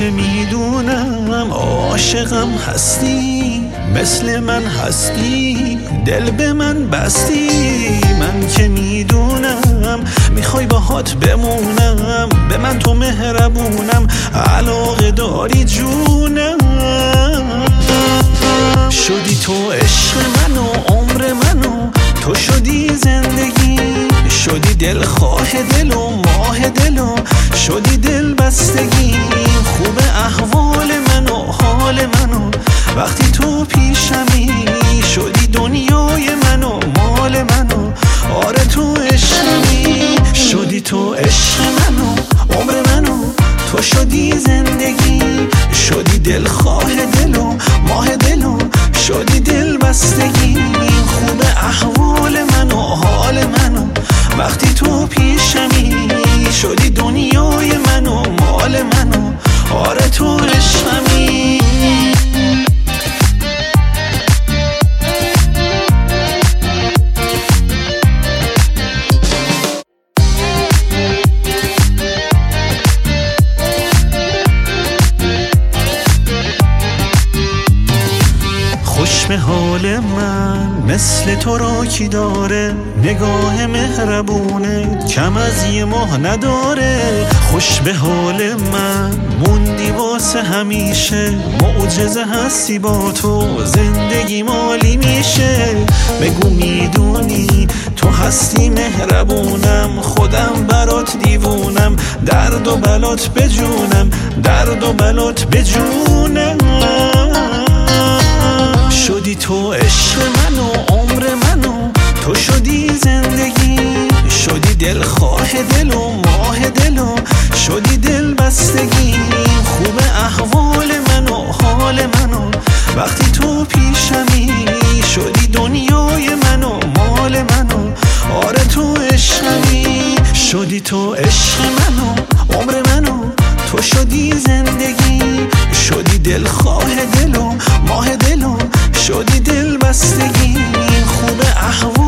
که میدونم عاشقم هستی، مثل من هستی، دل به من بستی. من که میدونم میخوای باهات بمونم، به من تو مهربونم، علاقه داری جونم. شدی تو عشق من و عمر منو، تو شدی زندگی، شدی دلخواه دل و ماه دل و شدی دل بستگی. خوب احوال من و حال منو، وقتی تو پیشمی شدی دنیای من و مال منو. آره تو عشقمی، شدی تو عشق منو عمر منو، تو شدی زندگی، شدی دلخواه دل و ماه دل و شدی دل بستگی. خوب احوال من و حال منو، وقتی تو پیشمی شدی دنیای من و مال منو. آره تو عشقمی. خوش به حال من، مثل تو را کی داره، نگاه مهربونه کم از یه ماه نداره. خوش به حال من، موندی واسه همیشه، معجزه هستی با تو، زندگی مالی میشه. بگو میدونی تو هستی مهربونم، خودم برات دیوونم، درد و بلات بجونم، درد و بلات بجونم. شدی تو عشق من و عمر منو، تو شدی زندگی، شدی دلخواه دل و ماه دل و شدی دل بستگی. خوب احوال من و حال منو، وقتی تو پیشمی شدی دنیای من و مال منو. آره تو عشقمی، شدی تو عشق منو عمر منو، تو شدی زندگی، شدی دلخواه دل و ماه دل و شدی دل بستگی. خوب احوال